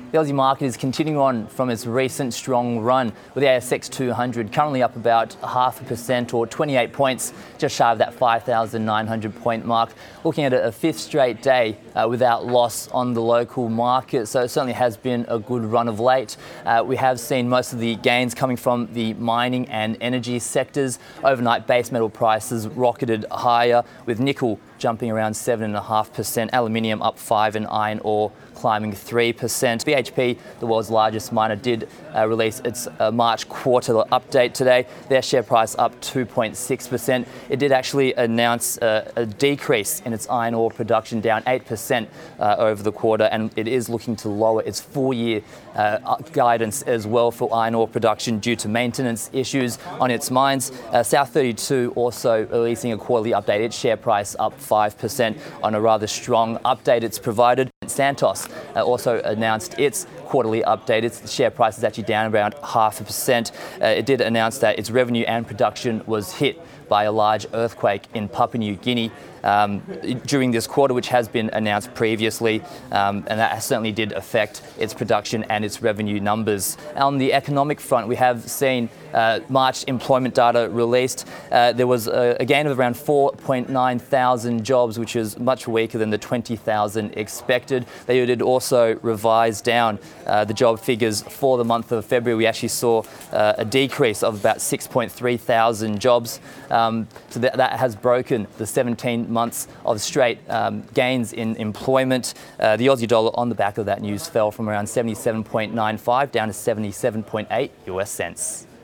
The Aussie market is continuing on from its recent strong run, with the ASX 200 currently up about 0.5% or 28 points, just shy of that 5,900 point mark. Looking at a fifth straight day without loss on the local market, so it certainly has been a good run of late. We have seen most of the gains coming from the mining and energy sectors. Overnight base metal prices rocketed higher, with nickel jumping around 7.5%, aluminium up 5%, and iron ore climbing 3%. BHP, the world's largest miner, did release its March quarter update today. Their share price up 2.6%. It did actually announce a decrease in its iron ore production, down 8% over the quarter, and it is looking to lower its full-year guidance as well for iron ore production due to maintenance issues on its mines. South32 also releasing a quarterly update. Its share price up 5% on a rather strong update it's provided. Santos also announced its quarterly update. Its share price is actually down around 0.5%. It did announce that its revenue and production was hit by a large earthquake in Papua New Guinea during this quarter, which has been announced previously, and that certainly did affect its production and its revenue numbers. On the economic front, we have seen March employment data released. There was a gain of around 4.9 thousand jobs, which is much weaker than the 20,000 expected. They did also revise down the job figures for the month of February. We actually saw a decrease of about 6.3 thousand jobs. So that has broken the 17 months of straight gains in employment. The Aussie dollar on the back of that news fell from around 77.95 down to 77.8 US cents.